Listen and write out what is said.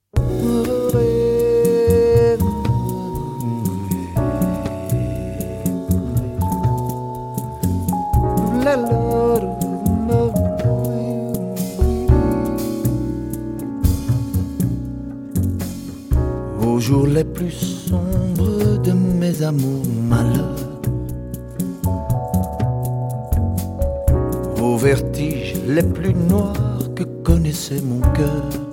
Aux jours les plus sombres de mes amours malheurs, aux vertiges les plus noirs que connaissait mon cœur,